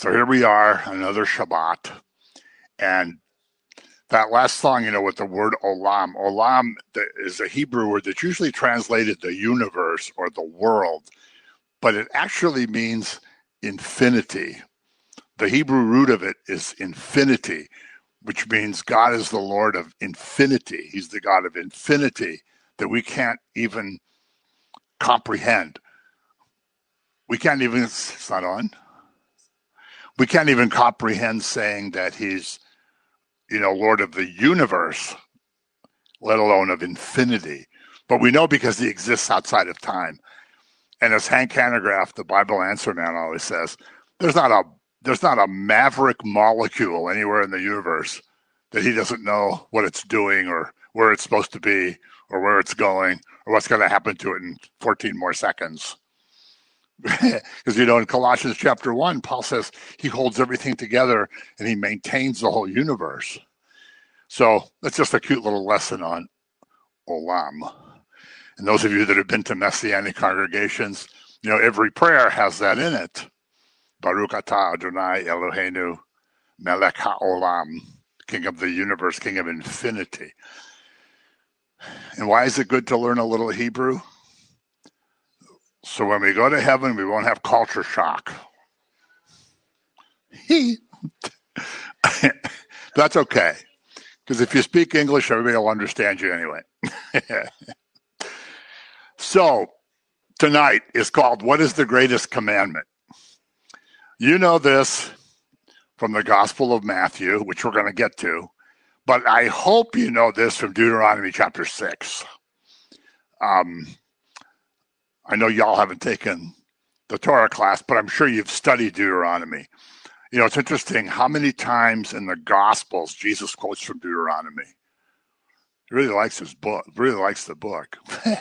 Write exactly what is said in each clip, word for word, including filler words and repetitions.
So here we are, another Shabbat. And that last song, you know, with the word olam, olam is a Hebrew word that's usually translated the universe or the world, but it actually means infinity. The Hebrew root of it is infinity, which means God is the Lord of infinity. He's the God of infinity that we can't even comprehend. We can't even, it's not on. We can't even comprehend saying that he's, you know, Lord of the universe, let alone of infinity. But we know because he exists outside of time. And as Hank Hanegraaff, the Bible answer man, always says, there's not a there's not a maverick molecule anywhere in the universe that he doesn't know what it's doing or where it's supposed to be or where it's going or what's going to happen to it in fourteen more seconds. Because, you know, in Colossians chapter one, Paul says he holds everything together and he maintains the whole universe. So that's just a cute little lesson on Olam. And those of you that have been to Messianic congregations, you know, every prayer has that in it. Baruch atah Adonai Eloheinu melech haolam, King of the universe, King of infinity. And why is it good to learn a little Hebrew? So when we go to heaven, we won't have culture shock. That's okay. Because if you speak English, everybody will understand you anyway. So tonight is called, What is the Greatest Commandment? You know this from the Gospel of Matthew, which we're going to get to, but I hope you know this from Deuteronomy chapter six. Um, I know y'all haven't taken the Torah class, but I'm sure you've studied Deuteronomy. You know, it's interesting how many times in the Gospels Jesus quotes from Deuteronomy. He really likes his book, really likes the book.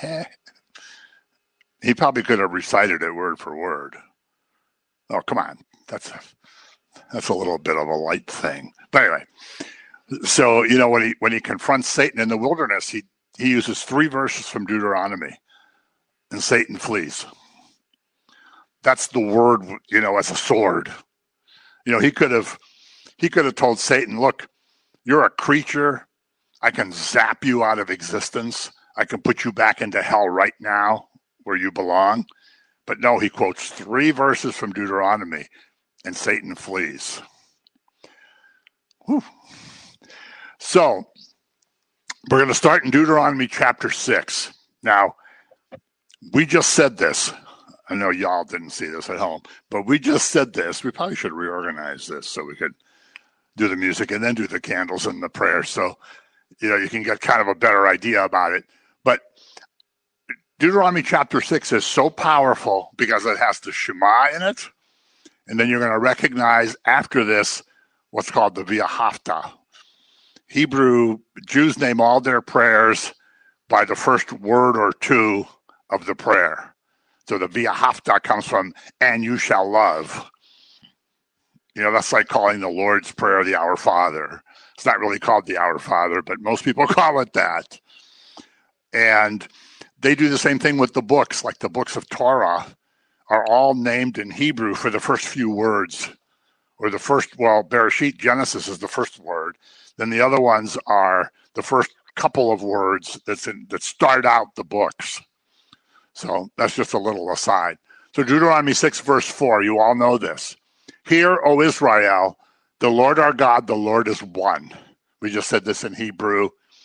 He probably could have recited it word for word. Oh, come on. That's a, that's a little bit of a light thing. But anyway, so, you know, when he when he confronts Satan in the wilderness, he, he uses three verses from Deuteronomy, and Satan flees. That's the word, you know, as a sword. You know, he could have he could have told Satan, look, you're a creature. I can zap you out of existence. I can put you back into hell right now where you belong. But no, he quotes three verses from Deuteronomy, and Satan flees. Whew. So we're going to start in Deuteronomy chapter six. Now, we just said this. I know y'all didn't see this at home, but we just said this. We probably should reorganize this so we could do the music and then do the candles and the prayer. So, you know, you can get kind of a better idea about it. But Deuteronomy chapter six is so powerful because it has the Shema in it. And then you're going to recognize after this what's called the V'ahavta. Hebrew Jews name all their prayers by the first word or two of the prayer. So the V'ahavta comes from, and you shall love. You know, that's like calling the Lord's Prayer the Our Father. It's not really called the Our Father, but most people call it that. And they do the same thing with the books, like the books of Torah are all named in Hebrew for the first few words, or the first, well, Bereshit, Genesis is the first word. Then the other ones are the first couple of words that's in, that start out the books. So that's just a little aside. So Deuteronomy six, verse four, you all know this. Hear, O Israel, the Lord our God, the Lord is one. We just said this in Hebrew.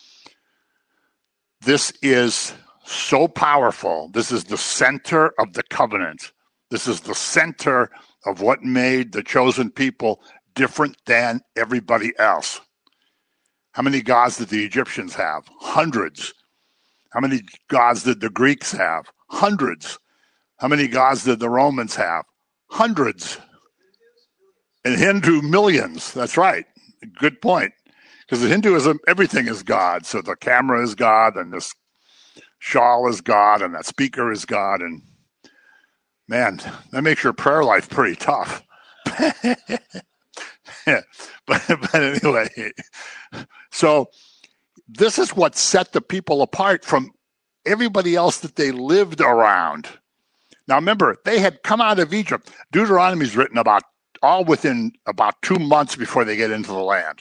This is so powerful. This is the center of the covenant. This is the center of what made the chosen people different than everybody else. How many gods did the Egyptians have? Hundreds. How many gods did the Greeks have? Hundreds. How many gods did the Romans have? Hundreds. And Hindu, millions. That's right. Good point. Because in Hinduism, everything is God. So the camera is God, and this shawl is God, and that speaker is God. And man, that makes your prayer life pretty tough. but, but anyway, so this is what set the people apart from everybody else that they lived around. Now remember, they had come out of Egypt. Deuteronomy is written about all within about two months before they get into the land.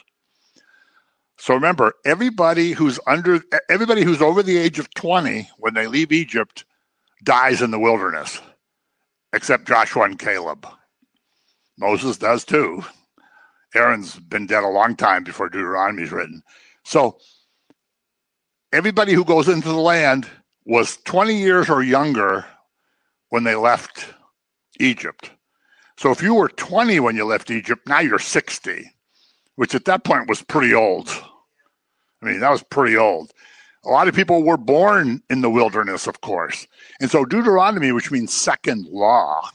So remember, everybody who's under, everybody who's over the age of twenty when they leave Egypt dies in the wilderness, except Joshua and Caleb. Moses does too. Aaron's been dead a long time before Deuteronomy is written. So everybody who goes into the land was twenty years or younger when they left Egypt. So if you were twenty when you left Egypt, now you're sixty, which at that point was pretty old. I mean, that was pretty old. A lot of people were born in the wilderness, of course. And so Deuteronomy, which means second law,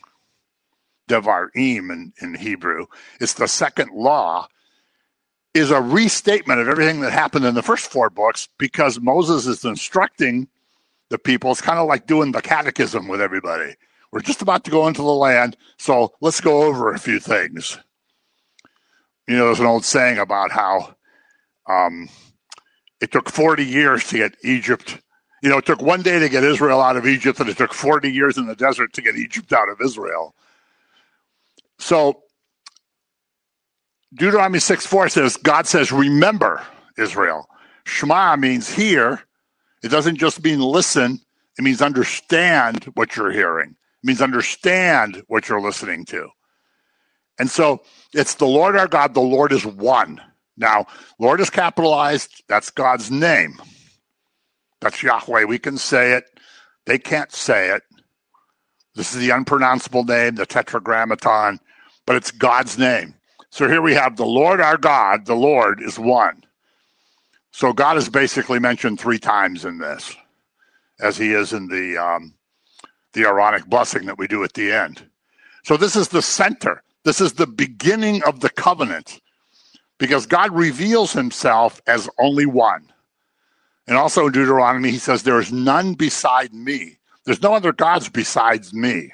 Devarim in, in Hebrew, it's the second law, is a restatement of everything that happened in the first four books because Moses is instructing the people. It's kind of like doing the catechism with everybody. We're just about to go into the land, so let's go over a few things. You know, there's an old saying about how um, it took forty years to get Egypt. You know, it took one day to get Israel out of Egypt, and it took forty years in the desert to get Egypt out of Israel. So Deuteronomy six four says, God says, remember, Israel. Shema means hear. It doesn't just mean listen. It means understand what you're hearing. It means understand what you're listening to. And so it's the Lord our God. The Lord is one. Now, Lord is capitalized. That's God's name. That's Yahweh. We can say it. They can't say it. This is the unpronounceable name, the Tetragrammaton, but it's God's name. So here we have the Lord our God. The Lord is one. So God is basically mentioned three times in this, as he is in the um, the Aaronic blessing that we do at the end. So this is the center. This is the beginning of the covenant, because God reveals himself as only one. And also in Deuteronomy, he says, there is none beside me. There's no other gods besides me.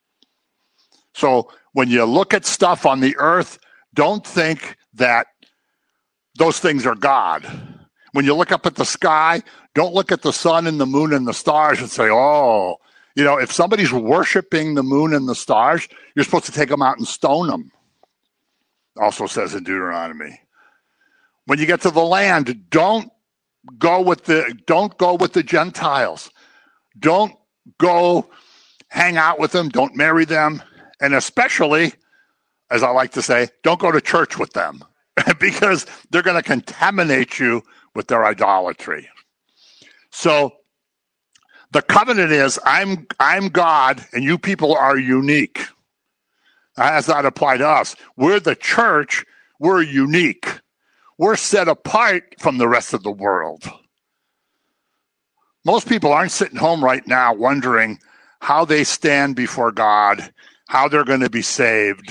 So when you look at stuff on the earth, don't think that those things are God. When you look up at the sky, don't look at the sun and the moon and the stars and say, oh, you know, if somebody's worshiping the moon and the stars, you're supposed to take them out and stone them. Also says in Deuteronomy. When you get to the land, don't go with the don't go with the Gentiles. Don't go hang out with them. Don't marry them. And especially, as I like to say, don't go to church with them because they're going to contaminate you with their idolatry. So the covenant is, I'm I'm God and you people are unique. How does that apply to us? We're the church. We're unique. We're set apart from the rest of the world. Most people aren't sitting home right now wondering how they stand before God, how they're going to be saved.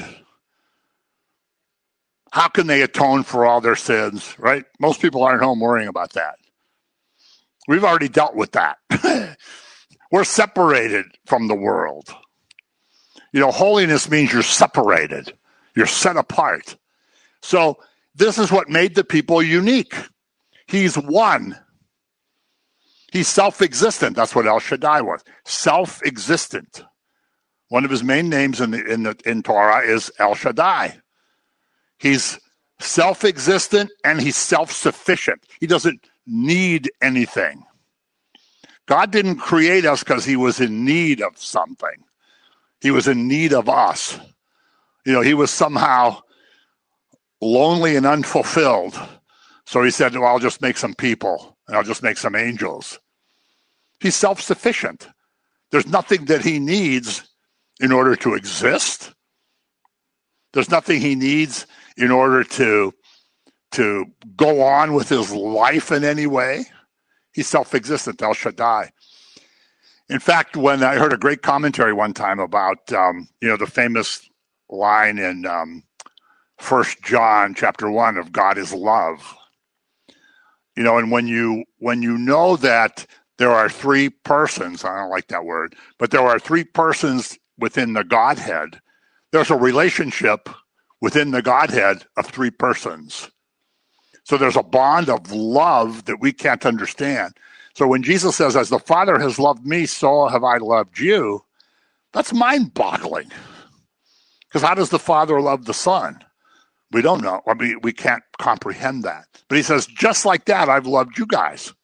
How can they atone for all their sins, right? Most people aren't home worrying about that. We've already dealt with that. We're separated from the world. You know, holiness means you're separated. You're set apart. So this is what made the people unique. He's one. He's self-existent. That's what El Shaddai was. Self-existent. One of his main names in the, in the in Torah is El Shaddai. He's self-existent and he's self-sufficient. He doesn't need anything. God didn't create us because he was in need of something. He was in need of us. You know, he was somehow lonely and unfulfilled. So he said, well, I'll just make some people and I'll just make some angels. He's self-sufficient. There's nothing that he needs in order to exist. There's nothing he needs in order to, to go on with his life in any way. He's self-existent, El Shaddai. In fact, when I heard a great commentary one time about, um, you know, the famous line in um, First John chapter one of God is love. You know, and when you when you know that there are three persons, I don't like that word, but there are three persons within the Godhead, there's a relationship within the Godhead of three persons. So there's a bond of love that we can't understand. So when Jesus says, as the Father has loved me, so have I loved you, that's mind-boggling. Because how does the Father love the Son? We don't know. I mean, we can't comprehend that. But he says, just like that, I've loved you guys.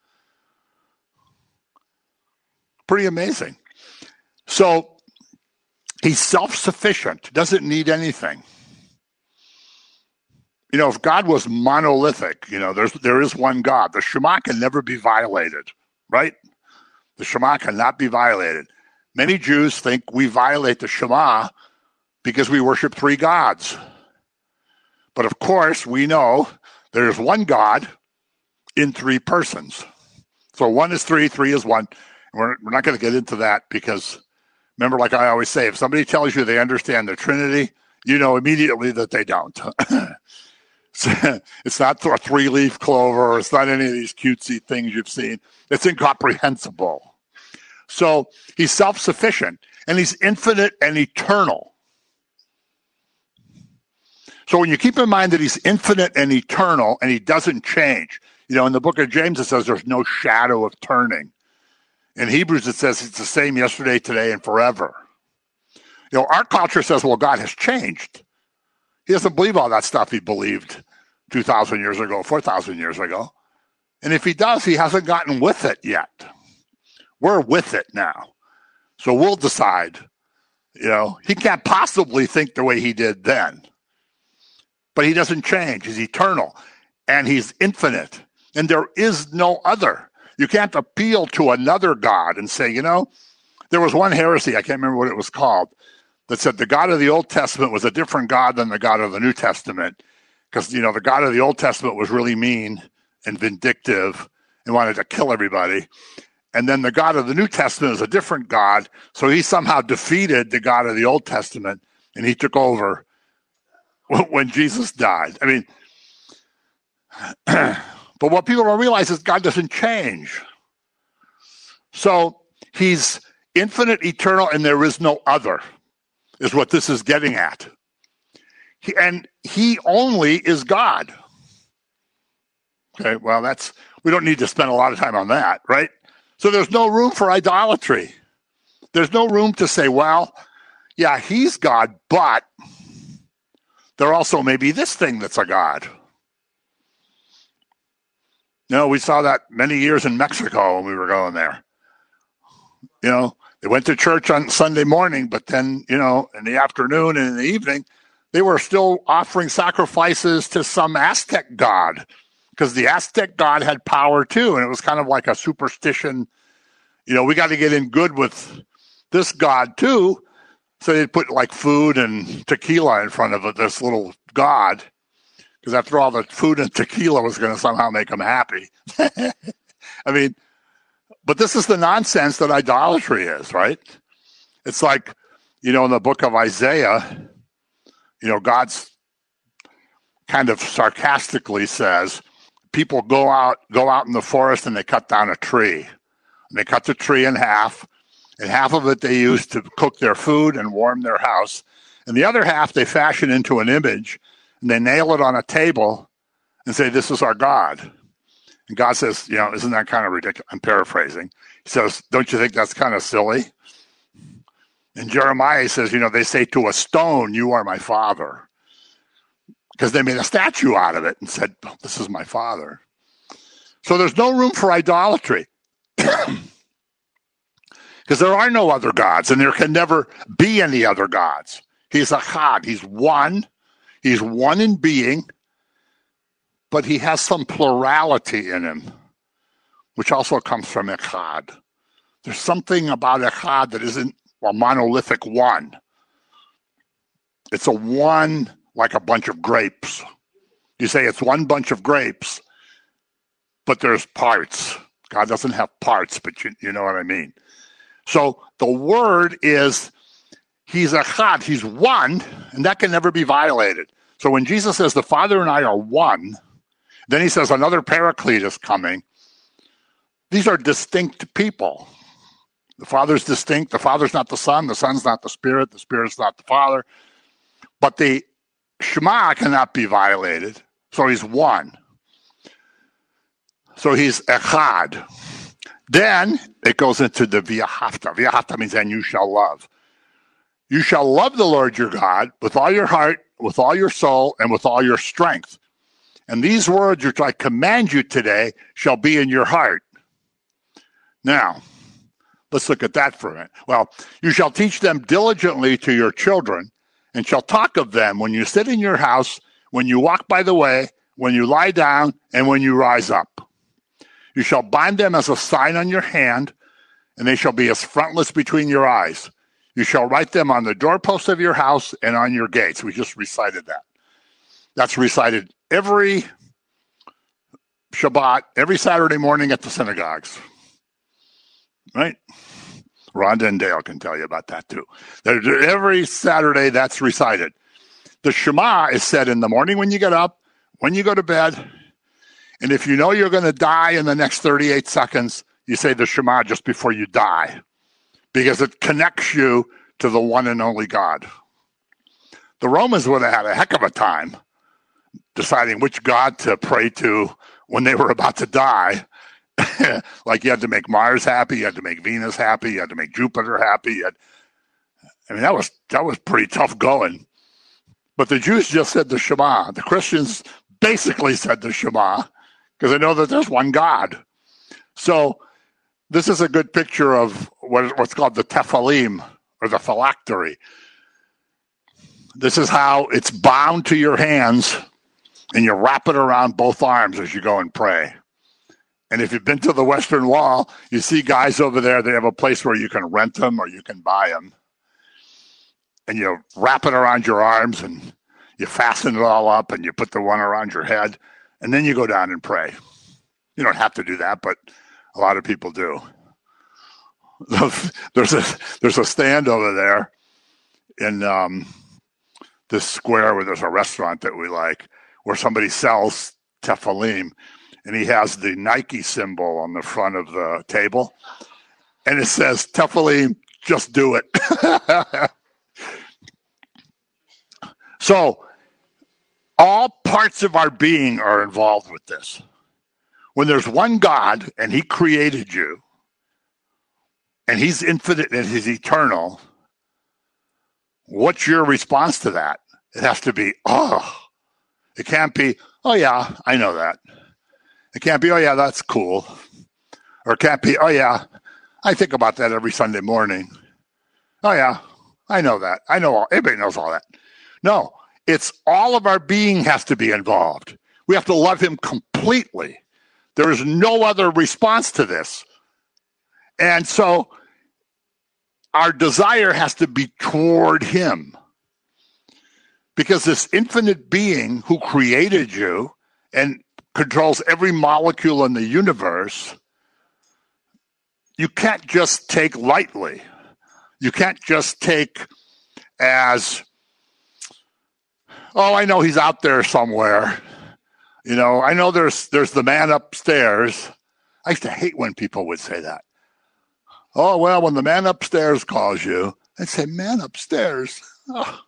Pretty amazing. So he's self-sufficient, doesn't need anything. You know, if God was monolithic, you know, there's there is one God. The Shema can never be violated, right? The Shema cannot be violated. Many Jews think we violate the Shema because we worship three gods. But of course, we know there's one God in three persons. So one is three, three is one. We're, we're not going to get into that because, remember, like I always say, if somebody tells you they understand the Trinity, you know immediately that they don't. It's not a three-leaf clover. It's not any of these cutesy things you've seen. It's incomprehensible. So he's self-sufficient, and he's infinite and eternal. So when you keep in mind that he's infinite and eternal, and he doesn't change, you know, in the book of James it says there's no shadow of turning. In Hebrews it says it's the same yesterday, today, and forever. You know, our culture says, well, God has changed. He doesn't believe all that stuff he believed two thousand years ago, four thousand years ago. And if he does, he hasn't gotten with it yet. We're with it now. So we'll decide, you know, he can't possibly think the way he did then. But he doesn't change. He's eternal. And he's infinite. And there is no other. You can't appeal to another God and say, you know, there was one heresy, I can't remember what it was called, that said the God of the Old Testament was a different God than the God of the New Testament. Because, you know, the God of the Old Testament was really mean and vindictive and wanted to kill everybody. And then the God of the New Testament is a different God. So he somehow defeated the God of the Old Testament and he took over when Jesus died. I mean, but what people don't realize is God doesn't change. So he's infinite, eternal, and there is no other, is what this is getting at. He, and he only is God. Okay, well, that's, we don't need to spend a lot of time on that, right? So there's no room for idolatry. There's no room to say, well, yeah, he's God, but there also may be this thing that's a God. You know, we saw that many years in Mexico when we were going there. You know, they went to church on Sunday morning, but then, you know, in the afternoon and in the evening, they were still offering sacrifices to some Aztec god, because the Aztec god had power too, and it was kind of like a superstition. You know, we got to get in good with this god too. So they'd put like food and tequila in front of this little god, because after all, the food and tequila was going to somehow make them happy. I mean, but this is the nonsense that idolatry is, right? It's like, you know, in the book of Isaiah, you know, God's kind of sarcastically says, people go out, go out in the forest and they cut down a tree. And they cut the tree in half, and half of it they use to cook their food and warm their house. And the other half they fashion into an image, and they nail it on a table and say, this is our God. And God says, you know, isn't that kind of ridiculous? I'm paraphrasing. He says, don't you think that's kind of silly? And Jeremiah says, you know, they say to a stone, you are my father. Because they made a statue out of it and said, oh, this is my father. So there's no room for idolatry. Because there are no other gods, and there can never be any other gods. He's Echad. He's one. He's one in being, but he has some plurality in him, which also comes from Echad. There's something about Echad that isn't a monolithic one. It's a one like a bunch of grapes. You say it's one bunch of grapes, but there's parts. God doesn't have parts, but you, you know what I mean. So the word is, he's Echad, he's one, and that can never be violated. So when Jesus says the Father and I are one, then he says another paraclete is coming. These are distinct people. The Father's distinct. The Father's not the Son. The Son's not the Spirit. The Spirit's not the Father. But the Shema cannot be violated. So he's one. So he's Echad. Then it goes into the V'ahavta. V'ahavta means and you shall love. You shall love the Lord your God with all your heart, with all your soul, and with all your strength. And these words which I command you today shall be in your heart. Now, let's look at that for a minute. Well, you shall teach them diligently to your children, and shall talk of them when you sit in your house, when you walk by the way, when you lie down, and when you rise up. You shall bind them as a sign on your hand, and they shall be as frontlets between your eyes. You shall write them on the doorposts of your house and on your gates. We just recited that. That's recited every Shabbat, every Saturday morning at the synagogues. Right? Rhonda and Dale can tell you about that too. Every Saturday that's recited. The Shema is said in the morning when you get up, when you go to bed, and if you know you're going to die in the next thirty-eight seconds, you say the Shema just before you die, because it connects you to the one and only God. The Romans would have had a heck of a time deciding which God to pray to when they were about to die. Like you had to make Mars happy, you had to make Venus happy, you had to make Jupiter happy. You had, I mean, that was that was pretty tough going. But the Jews just said the Shema. The Christians basically said the Shema because they know that there's one God. So this is a good picture of what, what's called the Tephilim, or the phylactery. This is how it's bound to your hands, and you wrap it around both arms as you go and pray. And if you've been to the Western Wall, you see guys over there, they have a place where you can rent them or you can buy them. And you wrap it around your arms, and you fasten it all up, and you put the one around your head, and then you go down and pray. You don't have to do that, but a lot of people do. There's a there's a stand over there in um, this square where there's a restaurant that we like, where somebody sells Tephilim, and he has the Nike symbol on the front of the table, and it says, Tephilim, just do it. So all parts of our being are involved with this. When there's one God, and he created you, and he's infinite and he's eternal, what's your response to that? It has to be, oh. It can't be, oh yeah, I know that. It can't be, oh yeah, that's cool. Or it can't be, oh yeah, I think about that every Sunday morning. Oh yeah, I know that. I know all, everybody knows all that. No, it's all of our being has to be involved. We have to love him completely. There is no other response to this. And so our desire has to be toward him. Because this infinite being who created you and controls every molecule in the universe, you can't just take lightly. You can't just take as, oh, I know he's out there somewhere. You know, I know there's there's the man upstairs. I used to hate when people would say that. Oh, well, when the man upstairs calls you, I'd say, man upstairs. Oh.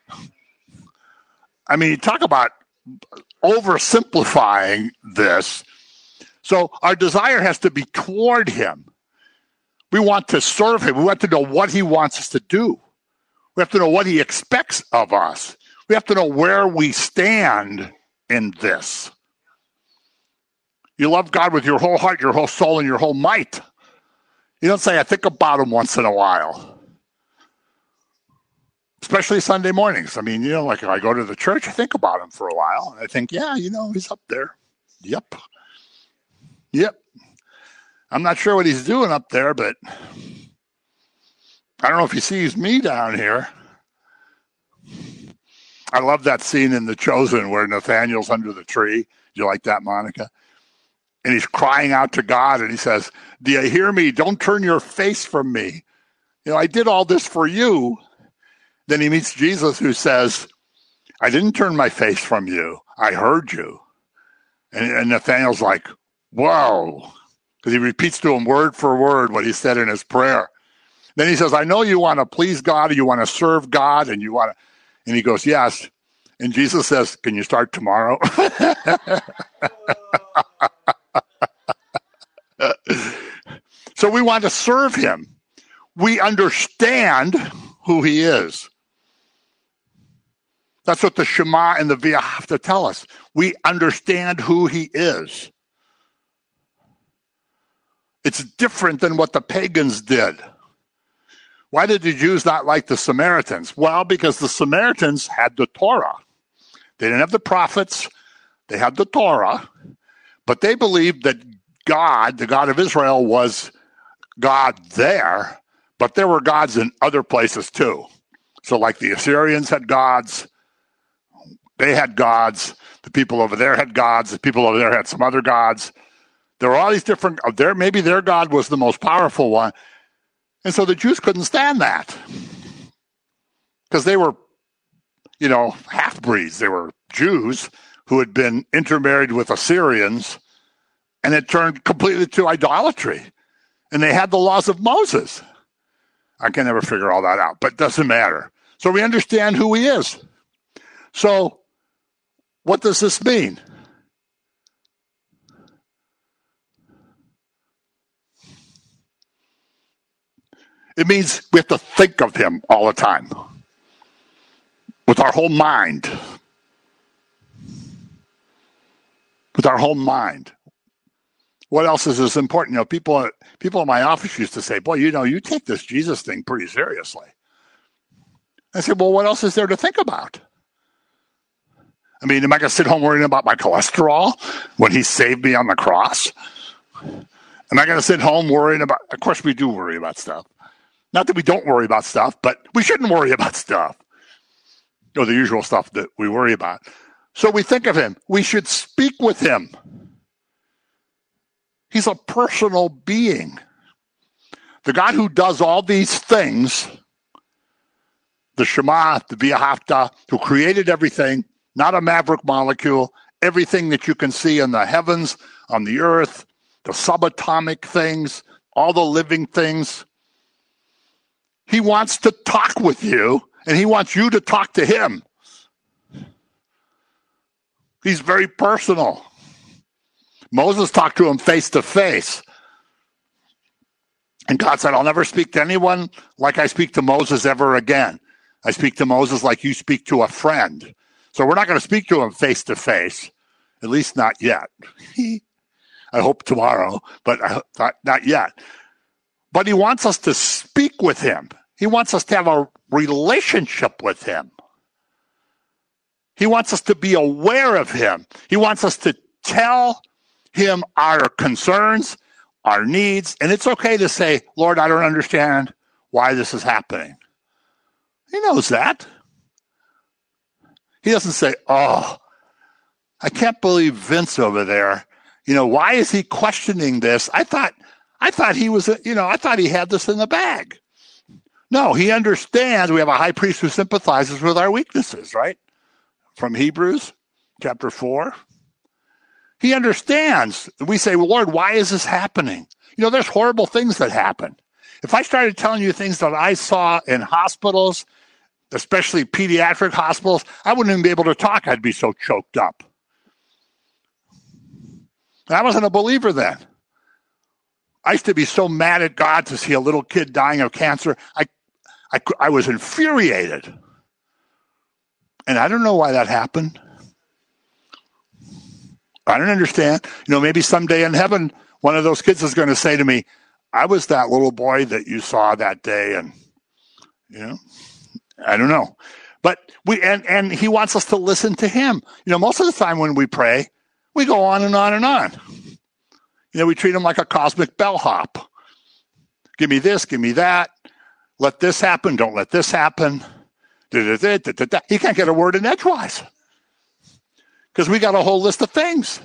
I mean, talk about oversimplifying this. So our desire has to be toward him. We want to serve him. We want to know what he wants us to do. We have to know what he expects of us. We have to know where we stand in this. You love God with your whole heart, your whole soul, and your whole might. You don't say, I think about him once in a while. Especially Sunday mornings. I mean, you know, like if I go to the church, I think about him for a while. And I think, yeah, you know, he's up there. Yep. Yep. I'm not sure what he's doing up there, but I don't know if he sees me down here. I love that scene in The Chosen where Nathaniel's under the tree. Do you like that, Monica? And he's crying out to God, and he says, do you hear me? Don't turn your face from me. You know, I did all this for you. Then he meets Jesus, who says, I didn't turn my face from you. I heard you. And, and Nathaniel's like, whoa. Because he repeats to him word for word what he said in his prayer. Then he says, I know you want to please God, you want to serve God, and you want to, and he goes, yes. And Jesus says, can you start tomorrow? So we want to serve him. We understand who he is. That's what the Shema and the Via have to tell us. We understand who he is. It's different than what the pagans did. Why did the Jews not like the Samaritans? Well, because the Samaritans had the Torah. They didn't have the prophets. They had the Torah. But they believed that God, the God of Israel, was God there, but there were gods in other places too. So like the Assyrians had gods, they had gods, the people over there had gods, the people over there had some other gods. There were all these different, there maybe their God was the most powerful one. And so the Jews couldn't stand that because they were, you know, half-breeds. They were Jews who had been intermarried with Assyrians, and it turned completely to idolatry. And they had the laws of Moses. I can never figure all that out, but it doesn't matter. So we understand who he is. So what does this mean? It means we have to think of him all the time with our whole mind. With our whole mind. What else is this important? You know, people people in my office used to say, boy, you know, you take this Jesus thing pretty seriously. I said, well, what else is there to think about? I mean, am I going to sit home worrying about my cholesterol when he saved me on the cross? Am I going to sit home worrying about, of course we do worry about stuff. Not that we don't worry about stuff, but we shouldn't worry about stuff. You know, the usual stuff that we worry about. So we think of him. We should speak with him. He's a personal being. The God who does all these things, the Shema, the V'ahavta, who created everything, not a maverick molecule, everything that you can see in the heavens, on the earth, the subatomic things, all the living things. He wants to talk with you, and he wants you to talk to him. He's very personal. Moses talked to him face to face. And God said, I'll never speak to anyone like I speak to Moses ever again. I speak to Moses like you speak to a friend. So we're not going to speak to him face to face, at least not yet. I hope tomorrow, but not, not yet. But he wants us to speak with him. He wants us to have a relationship with him. He wants us to be aware of him. He wants us to tell him our concerns, our needs, and it's okay to say, Lord, I don't understand why this is happening. He knows that. He doesn't say, oh, I can't believe Vince over there. You know, why is he questioning this? I thought, I thought he was, you know, I thought he had this in the bag. No, he understands we have a high priest who sympathizes with our weaknesses, right? From Hebrews chapter four. He understands. We say, well, Lord, why is this happening? You know, there's horrible things that happen. If I started telling you things that I saw in hospitals, especially pediatric hospitals, I wouldn't even be able to talk. I'd be so choked up. I wasn't a believer then. I used to be so mad at God to see a little kid dying of cancer. I, I, I was infuriated. And I don't know why that happened. I don't understand. You know, maybe someday in heaven, one of those kids is going to say to me, I was that little boy that you saw that day. And, you know, I don't know. But we, and, and he wants us to listen to him. You know, most of the time when we pray, we go on and on and on. You know, we treat him like a cosmic bellhop. Give me this, give me that. Let this happen, don't let this happen. Da, da, da, da, da, da. He can't get a word in edgewise. Because we got a whole list of things.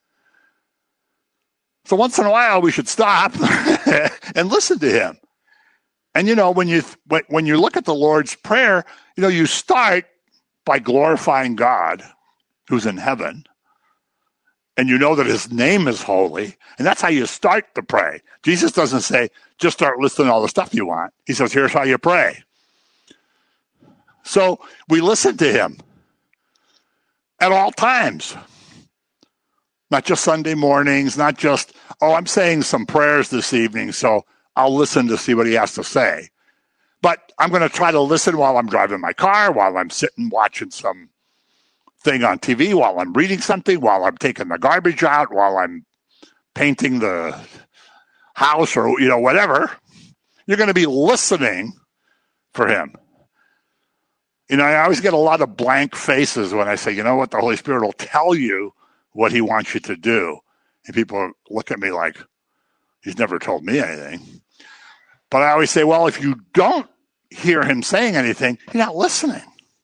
So once in a while, we should stop and listen to him. And, you know, when you when you look at the Lord's Prayer, you know, you start by glorifying God who's in heaven. And you know that his name is holy. And that's how you start to pray. Jesus doesn't say, just start listing all the stuff you want. He says, here's how you pray. So we listen to him at all times. Not just Sunday mornings, not just, oh, I'm saying some prayers this evening, so I'll listen to see what he has to say. But I'm going to try to listen while I'm driving my car, while I'm sitting watching some thing on T V, while I'm reading something, while I'm taking the garbage out, while I'm painting the house or, you know, whatever. You're going to be listening for him. You know, I always get a lot of blank faces when I say, you know what, the Holy Spirit will tell you what he wants you to do. And people look at me like, he's never told me anything. But I always say, well, if you don't hear him saying anything, you're not listening.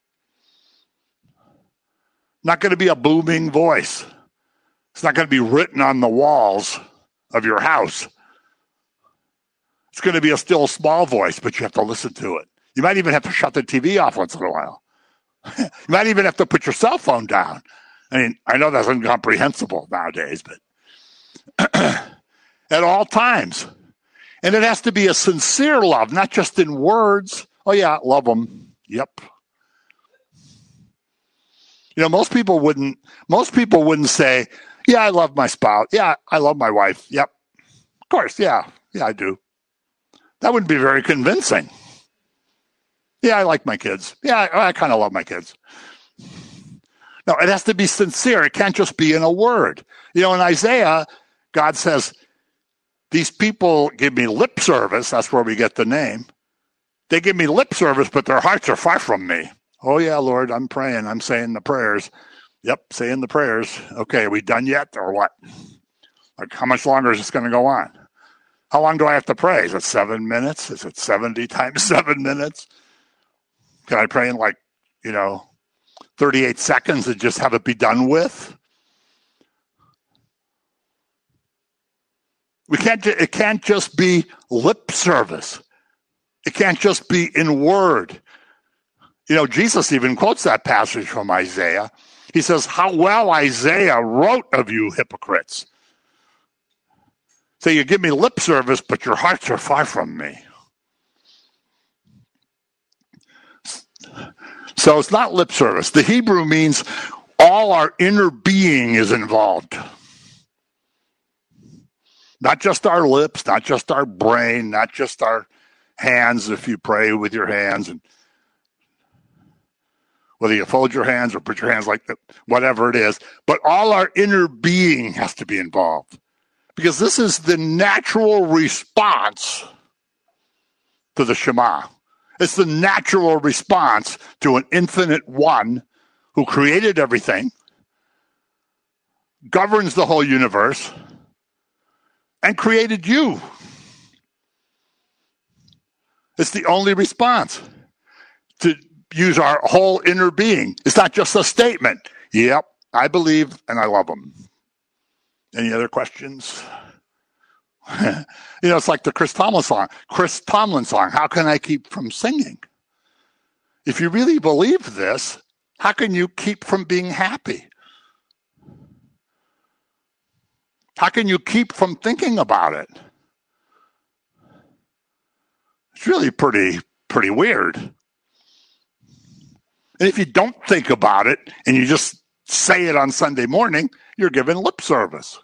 Not going to be a booming voice. It's not going to be written on the walls of your house. It's going to be a still small voice, but you have to listen to it. You might even have to shut the T V off once in a while. You might even have to put your cell phone down. I mean, I know that's incomprehensible nowadays, but at all times. And it has to be a sincere love, not just in words. Oh, yeah, love them. Yep. You know, most people wouldn't, most people wouldn't say, yeah, I love my spouse. Yeah, I love my wife. Yep. Of course, yeah. Yeah, I do. That wouldn't be very convincing. Yeah, I like my kids. Yeah, I, I kind of love my kids. No, it has to be sincere. It can't just be in a word. You know, in Isaiah, God says, these people give me lip service. That's where we get the name. They give me lip service, but their hearts are far from me. Oh, yeah, Lord, I'm praying. I'm saying the prayers. Yep, saying the prayers. Okay, are we done yet or what? Like, how much longer is this going to go on? How long do I have to pray? Is it seven minutes? Is it seventy times seven minutes? Can I pray in like, you know, thirty-eight seconds and just have it be done with? We can't, it can't just be lip service. It can't just be in word. You know, Jesus even quotes that passage from Isaiah. He says, how well Isaiah wrote of you hypocrites. So you give me lip service, but your hearts are far from me. So it's not lip service. The Hebrew means all our inner being is involved. Not just our lips, not just our brain, not just our hands if you pray with your hands, and whether you fold your hands or put your hands like that, whatever it is. But all our inner being has to be involved. Because this is the natural response to the Shema. It's the natural response to an infinite one who created everything, governs the whole universe, and created you. It's the only response to use our whole inner being. It's not just a statement. Yep, I believe and I love them. Any other questions? You know, it's like the Chris Tomlin song. Chris Tomlin song, how can I keep from singing? If you really believe this, how can you keep from being happy? How can you keep from thinking about it? It's really pretty, pretty weird. And if you don't think about it and you just say it on Sunday morning, you're giving lip service.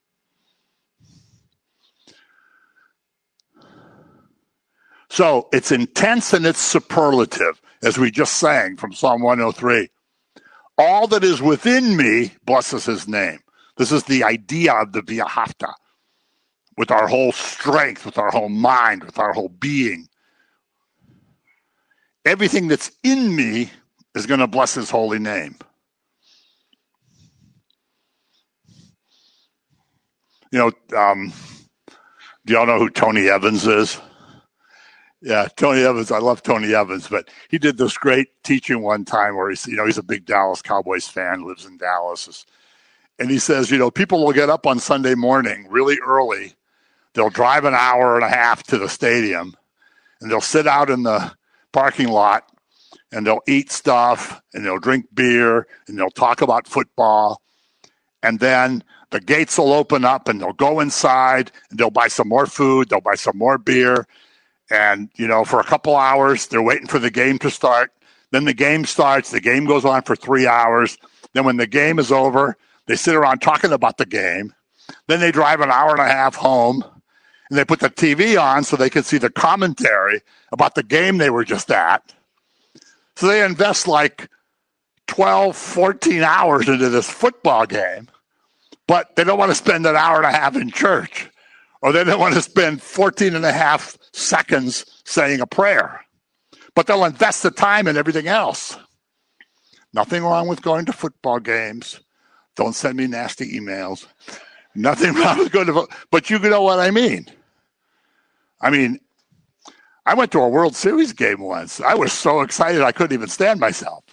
So it's intense and it's superlative, as we just sang from Psalm one oh three. All that is within me blesses his name. This is the idea of the V'ahavta. With our whole strength, with our whole mind, with our whole being. Everything that's in me is going to bless his holy name. You know, um, do y'all know who Tony Evans is? Yeah, Tony Evans. I love Tony Evans, but he did this great teaching one time where he's, you know, he's a big Dallas Cowboys fan, lives in Dallas. And he says, you know, people will get up on Sunday morning really early. They'll drive an hour and a half to the stadium, and they'll sit out in the parking lot, and they'll eat stuff, and they'll drink beer, and they'll talk about football. And then the gates will open up, and they'll go inside, and they'll buy some more food, they'll buy some more beer. And, you know, for a couple hours, they're waiting for the game to start. Then the game starts. The game goes on for three hours. Then when the game is over, they sit around talking about the game. Then they drive an hour and a half home. and they put the T V on so they could see the commentary about the game they were just at. So they invest like twelve, fourteen hours into this football game, but they don't want to spend an hour and a half in church, or they don't want to spend fourteen and a half seconds saying a prayer, but they'll invest the time in everything else. Nothing wrong with going to football games. Don't send me nasty emails. Nothing wrong with going to, but you know what I mean. I mean, I went to a World Series game once. I was so excited I couldn't even stand myself.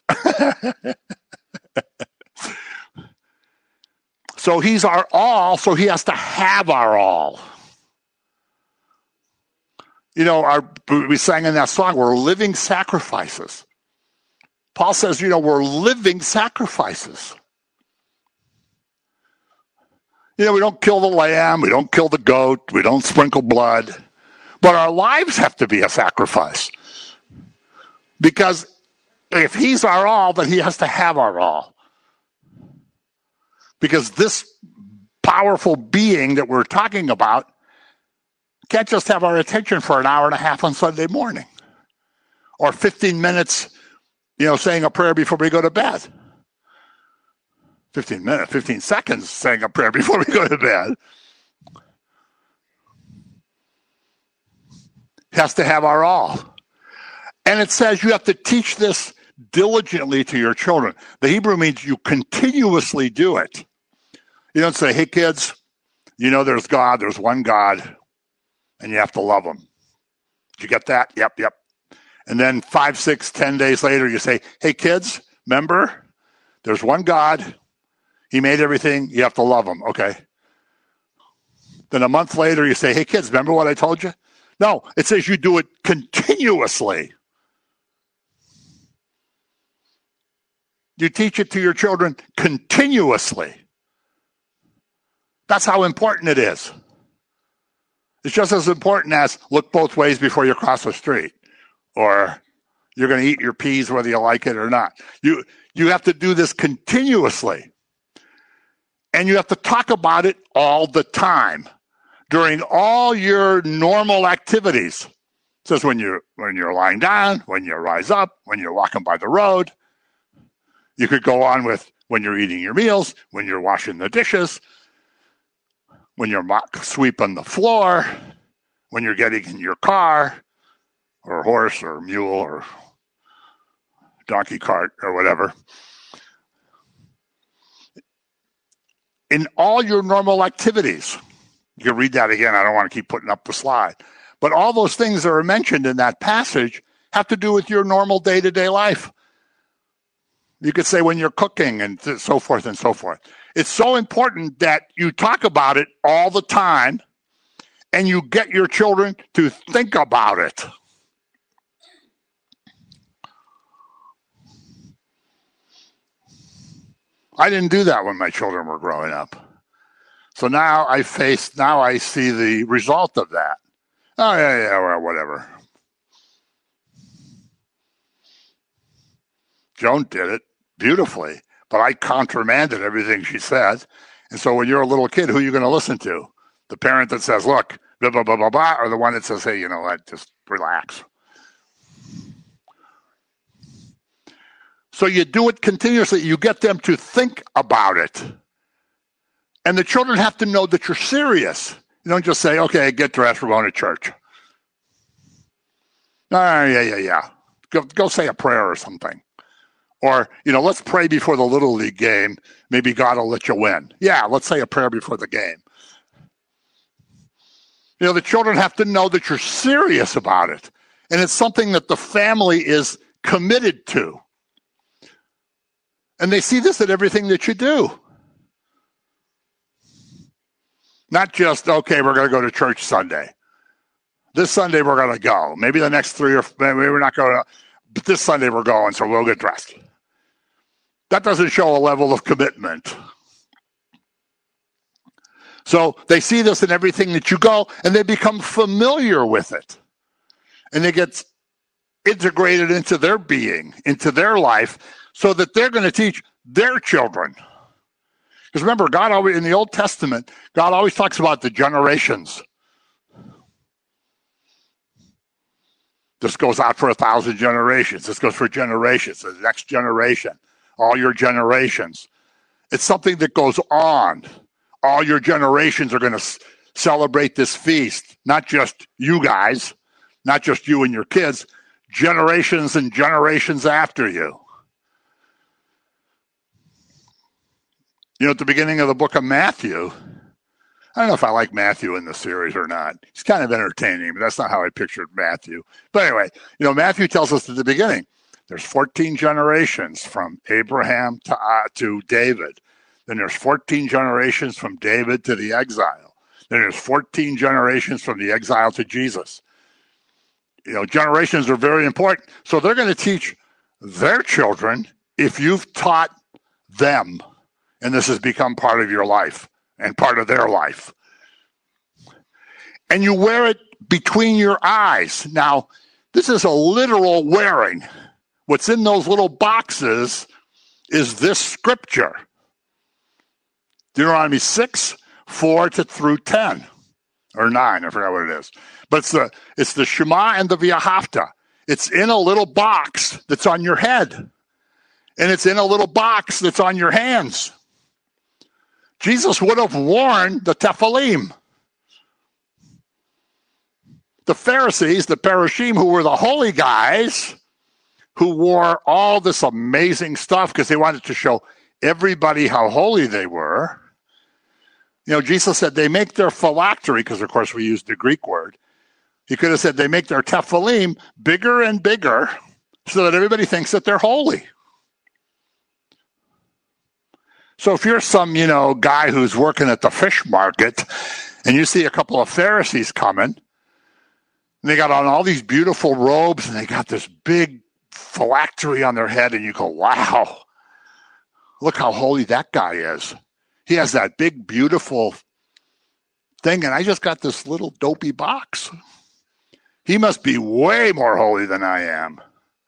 So he's our all, so he has to have our all. You know, our, we sang in that song, we're living sacrifices. Paul says, you know, we're living sacrifices. You know, we don't kill the lamb, we don't kill the goat, we don't sprinkle blood, but our lives have to be a sacrifice. Because if he's our all, then he has to have our all. Because this powerful being that we're talking about can't just have our attention for an hour and a half on Sunday morning. Or fifteen minutes, you know, saying a prayer before we go to bed. fifteen minutes, fifteen seconds saying a prayer before we go to bed. He has to have our all. And it says you have to teach this diligently to your children. The Hebrew means you continuously do it. You don't say, hey, kids, you know there's God, there's one God, and you have to love him. Did you get that? Yep, yep. And then five, six, ten days later, you say, hey, kids, remember, there's one God. He made everything. You have to love him. Okay. Then a month later, you say, hey, kids, remember what I told you? No, it says you do it continuously. You teach it to your children continuously. That's how important it is. It's just as important as look both ways before you cross the street, or you're going to eat your peas whether you like it or not. You, you have to do this continuously. And you have to talk about it all the time during all your normal activities. It says when you're, when you're lying down, when you rise up, when you're walking by the road. You could go on with when you're eating your meals, when you're washing the dishes, when you're sweeping the floor, when you're getting in your car or horse or mule or donkey cart or whatever. In all your normal activities, you can read that again. I don't want to keep putting up the slide. But all those things that are mentioned in that passage have to do with your normal day-to-day life. You could say when you're cooking and so forth and so forth. It's so important that you talk about it all the time and you get your children to think about it. I didn't do that when my children were growing up. So now I face, now I see the result of that. Oh, yeah, yeah, well, whatever. Joan did it beautifully, but I countermanded everything she said. And so when you're a little kid, who are you going to listen to? The parent that says, look, blah, blah, blah, blah, blah, or the one that says, hey, you know what, just relax. So you do it continuously. You get them to think about it. And the children have to know that you're serious. You don't just say, okay, get dressed, we're going to church. Oh, yeah, yeah, yeah. Go, go say a prayer or something. Or, you know, let's pray before the Little League game. Maybe God will let you win. Yeah, let's say a prayer before the game. You know, the children have to know that you're serious about it. And it's something that the family is committed to. And they see this at everything that you do. Not just, okay, we're going to go to church Sunday. This Sunday we're going to go. Maybe the next three or maybe we're not going to, but this Sunday we're going, so we'll get dressed. That doesn't show a level of commitment. So they see this in everything that you go, and they become familiar with it. And it gets integrated into their being, into their life, so that they're going to teach their children. Because remember, God always, in the Old Testament, God always talks about the generations. This goes out for a thousand generations. This goes for generations, the next generation, all your generations. It's something that goes on. All your generations are going to s- celebrate this feast, not just you guys, not just you and your kids, generations and generations after you. You know, at the beginning of the book of Matthew, I don't know if I like Matthew in the series or not. He's kind of entertaining, but that's not how I pictured Matthew. But anyway, you know, Matthew tells us at the beginning, there's fourteen generations from Abraham to, uh, to David. Then there's fourteen generations from David to the exile. Then there's fourteen generations from the exile to Jesus. You know, generations are very important. So they're going to teach their children if you've taught them, and this has become part of your life and part of their life. And you wear it between your eyes. Now, this is a literal wearing. What's in those little boxes is this scripture. Deuteronomy six, four to through ten, or nine, I forgot what it is. But it's the, it's the Shema and the V'ahavta. It's in a little box that's on your head. And it's in a little box that's on your hands. Jesus would have worn the Tephilim. The Pharisees, the Parashim, who were the holy guys, who wore all this amazing stuff because they wanted to show everybody how holy they were. You know, Jesus said they make their phylactery, because of course we use the Greek word. He could have said they make their Tephilim bigger and bigger so that everybody thinks that they're holy. So if you're some, you know, guy who's working at the fish market and you see a couple of Pharisees coming, and they got on all these beautiful robes and they got this big phylactery on their head, and you go, wow, look how holy that guy is. He has that big, beautiful thing, and I just got this little dopey box. He must be way more holy than I am.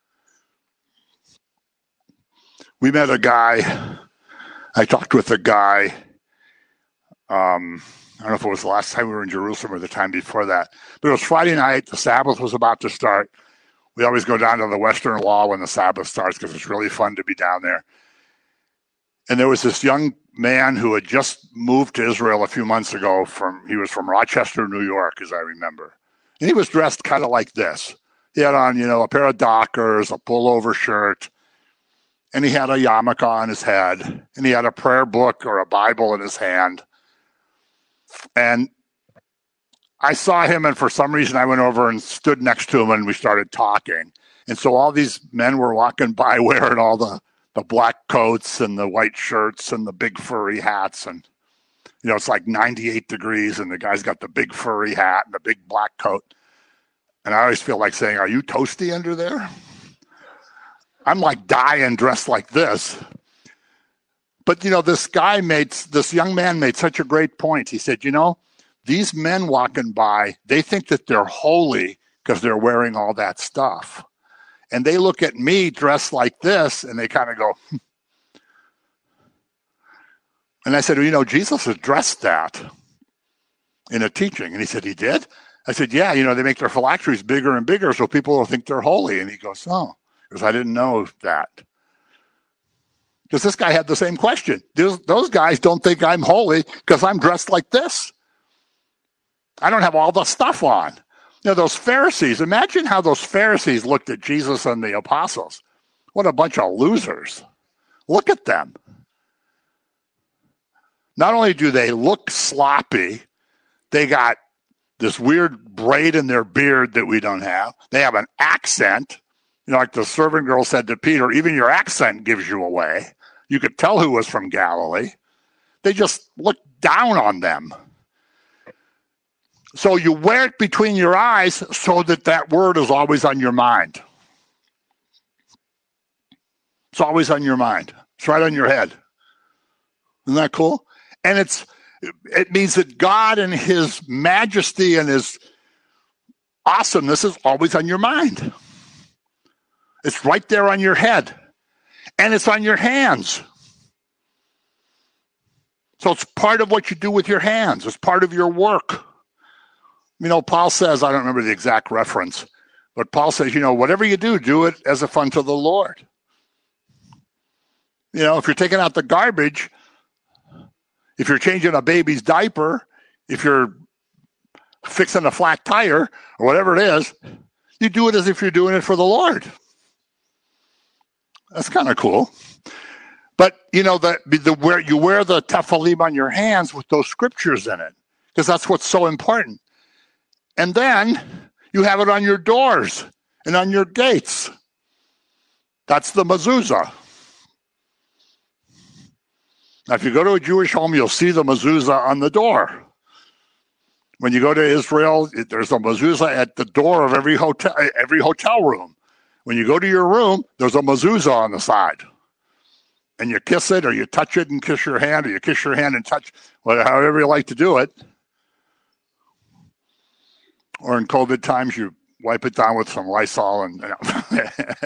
We met a guy, I talked with a guy, um, I don't know if it was the last time we were in Jerusalem or the time before that, but it was Friday night, the Sabbath was about to start. We always go down to the Western Wall when the Sabbath starts because it's really fun to be down there. And there was this young man who had just moved to Israel a few months ago. From He was from Rochester, New York, as I remember. And he was dressed kind of like this. He had on, you know, a pair of Dockers, a pullover shirt, and he had a yarmulke on his head, and he had a prayer book or a Bible in his hand. And I saw him, and for some reason I went over and stood next to him, and we started talking. And so all these men were walking by wearing all the, the black coats and the white shirts and the big furry hats. And, you know, it's like ninety-eight degrees, and the guy's got the big furry hat and the big black coat. And I always feel like saying, are you toasty under there? I'm like dying dressed like this. But, you know, this guy made, this young man made such a great point. He said, you know, these men walking by, they think that they're holy because they're wearing all that stuff. And they look at me dressed like this, and they kind of go, hmm. And I said, well, you know, Jesus addressed that in a teaching. And he said, he did? I said, yeah, you know, they make their phylacteries bigger and bigger so people will think they're holy. And he goes, oh, because I didn't know that. Because this guy had the same question. Those, those guys don't think I'm holy because I'm dressed like this. I don't have all the stuff on. You know, those Pharisees, imagine how those Pharisees looked at Jesus and the apostles. What a bunch of losers. Look at them. Not only do they look sloppy, they got this weird braid in their beard that we don't have. They have an accent. You know, like the servant girl said to Peter, even your accent gives you away. You could tell who was from Galilee. They just looked down on them. So you wear it between your eyes so that that word is always on your mind. It's always on your mind. It's right on your head. Isn't that cool? And it's it means that God and his majesty and his awesomeness is always on your mind. It's right there on your head. And it's on your hands. So it's part of what you do with your hands. It's part of your work. You know, Paul says, I don't remember the exact reference, But Paul says, you know, whatever you do, do it as a fun to the Lord. You know, if you're taking out the garbage, if you're changing a baby's diaper, if you're fixing a flat tire or whatever it is, you do it as if you're doing it for the Lord. That's kind of cool. But, you know, the, the where you wear the tefillin on your hands with those scriptures in it, because that's what's so important. And then you have it on your doors and on your gates. That's the mezuzah. Now, if you go to a Jewish home, you'll see the mezuzah on the door. When you go to Israel, there's a mezuzah at the door of every hotel, every hotel room. When you go to your room, there's a mezuzah on the side. And you kiss it, or you touch it and kiss your hand, or you kiss your hand and touch, whatever, however you like to do it. Or in COVID times, you wipe it down with some Lysol and. You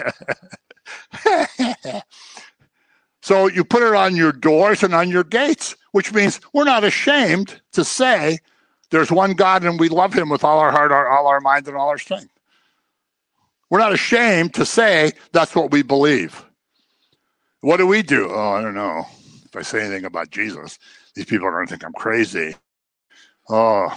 know. So you put it on your doors and on your gates, which means we're not ashamed to say there's one God and we love him with all our heart, our, all our mind, and all our strength. We're not ashamed to say that's what we believe. What do we do? Oh, I don't know. If I say anything about Jesus, these people are going to think I'm crazy. Oh,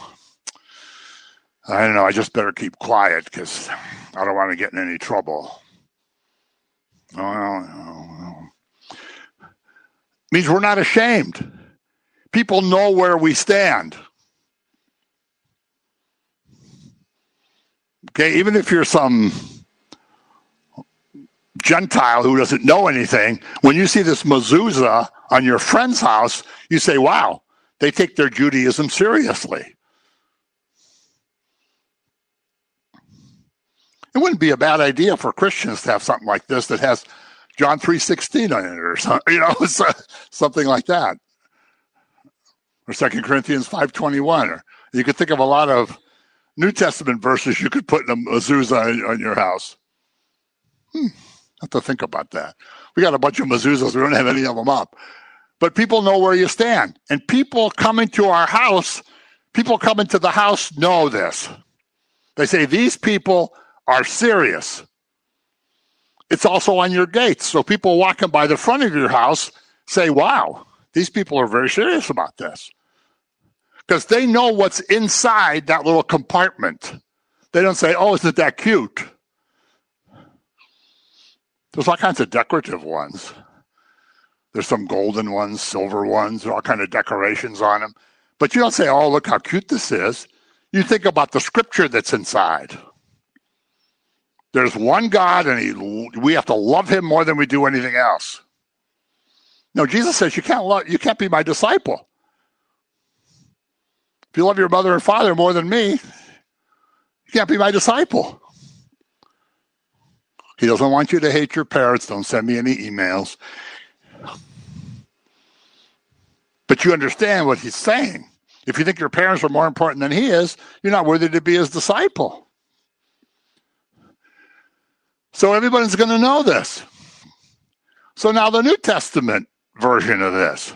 I don't know. I just better keep quiet because I don't want to get in any trouble. Oh, no, no, no. Means we're not ashamed. People know where we stand. Okay, even if you're some Gentile who doesn't know anything, when you see this mezuzah on your friend's house, you say, wow, they take their Judaism seriously. It wouldn't be a bad idea for Christians to have something like this that has John three sixteen on it or something, you know, something like that. Or Second Corinthians five twenty-one. Or you could think of a lot of New Testament verses you could put in a mezuzah on your house. Hmm. Have to think about that. We got a bunch of mezuzahs. We don't have any of them up. But people know where you stand. And people coming to our house, people coming to the house know this. They say, these people are serious. It's also on your gates. So people walking by the front of your house say, wow, these people are very serious about this. Because they know what's inside that little compartment. They don't say, oh, isn't that cute? There's all kinds of decorative ones. There's some golden ones, silver ones, all kinds of decorations on them. But you don't say, oh, look how cute this is. You think about the scripture that's inside. There's one God, and he, we have to love him more than we do anything else. No, Jesus says you can't love, you can't be my disciple. If you love your mother and father more than me, you can't be my disciple. He doesn't want you to hate your parents. Don't send me any emails. But you understand what he's saying. If you think your parents are more important than he is, you're not worthy to be his disciple. So everybody's going to know this. So now the New Testament version of this.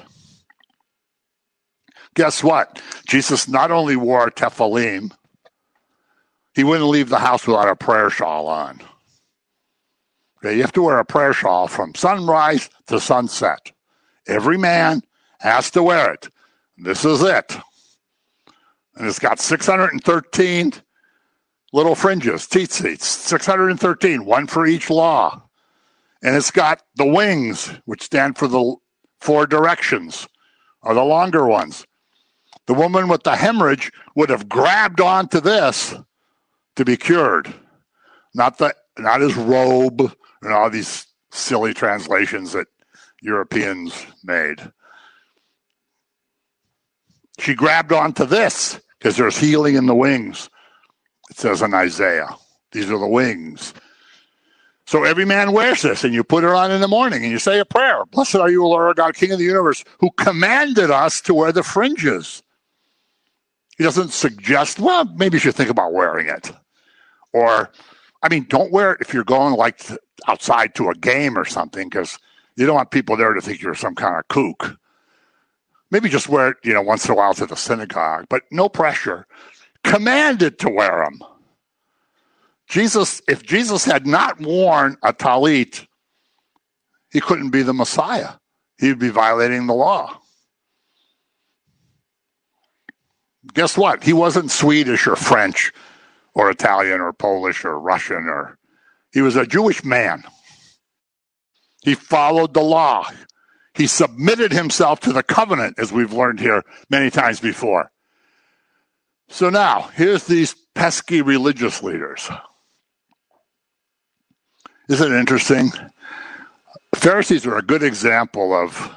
Guess what? Jesus not only wore tefillin, he wouldn't leave the house without a prayer shawl on. Okay, you have to wear a prayer shawl from sunrise to sunset. Every man has to wear it. This is it. And it's got six hundred thirteen little fringes, tzitzits, six hundred thirteen, one for each law. And it's got the wings, which stand for the four directions, or the longer ones. The woman with the hemorrhage would have grabbed onto this to be cured. Not the, not his robe and all these silly translations that Europeans made. She grabbed onto this because there's healing in the wings. It says in Isaiah, these are the wings. So every man wears this, and you put it on in the morning, and you say a prayer. Blessed are you, Lord God, King of the universe, who commanded us to wear the fringes. He doesn't suggest, well, maybe you should think about wearing it. Or, I mean, don't wear it if you're going like outside to a game or something, because you don't want people there to think you're some kind of kook. Maybe just wear it, you know, once in a while to the synagogue, but no pressure. Commanded to wear them. Jesus, if Jesus had not worn a talit, he couldn't be the Messiah. He'd be violating the law. Guess what? He wasn't Swedish or French or Italian or Polish or Russian, or he was a Jewish man. He followed the law. He submitted himself to the covenant, as we've learned here many times before. So now, here's these pesky religious leaders. Isn't it interesting? Pharisees are a good example of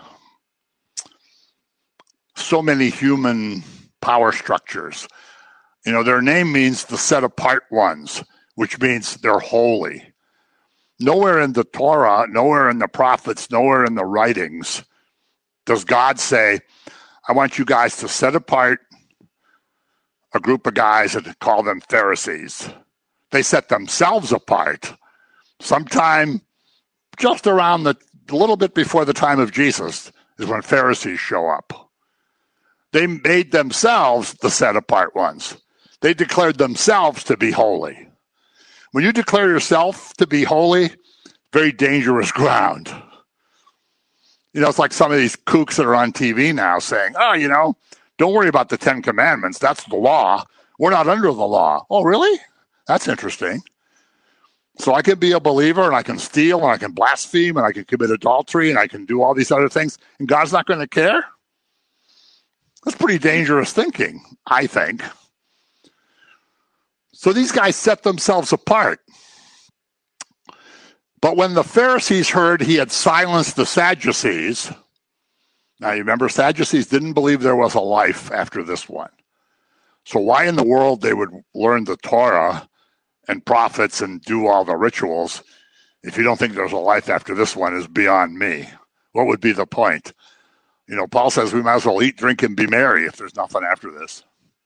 so many human power structures. You know, their name means the set apart ones, which means they're holy. Nowhere in the Torah, nowhere in the prophets, nowhere in the writings does God say, I want you guys to set apart a group of guys and call them Pharisees. They set themselves apart sometime just around the, a little bit before the time of Jesus is when Pharisees show up. They made themselves the set apart ones. They declared themselves to be holy. When you declare yourself to be holy, very dangerous ground. You know, it's like some of these kooks that are on T V now saying, oh, you know, don't worry about the Ten Commandments. That's the law. We're not under the law. Oh, really? That's interesting. So I can be a believer and I can steal and I can blaspheme and I can commit adultery and I can do all these other things and God's not going to care? That's pretty dangerous thinking, I think. So these guys set themselves apart. But when the Pharisees heard he had silenced the Sadducees, now you remember Sadducees didn't believe there was a life after this one. So why in the world they would learn the Torah and prophets and do all the rituals if you don't think there's a life after this one is beyond me? What would be the point? You know, Paul says we might as well eat, drink, and be merry if there's nothing after this.